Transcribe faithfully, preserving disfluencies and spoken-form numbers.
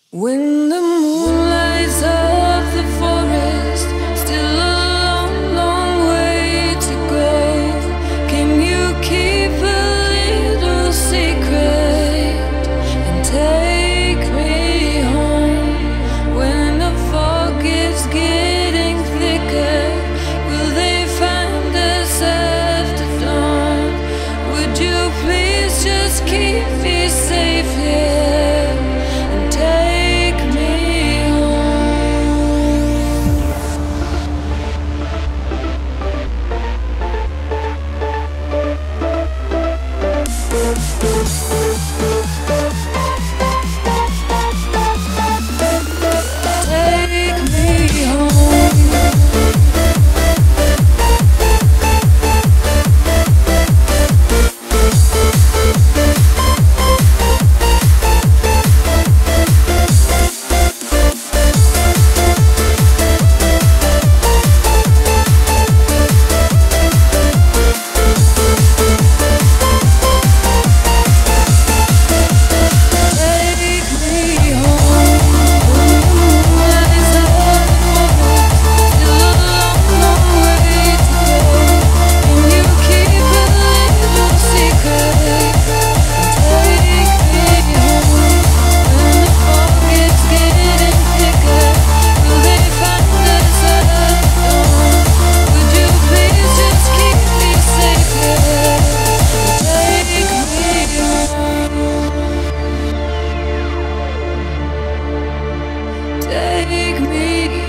When the moon lights up the forest, still a long, long way to go. Can you keep a little secret and take me home? When the fog is getting thicker, will they find us after dawn? Would you please just keep me safe here and take take me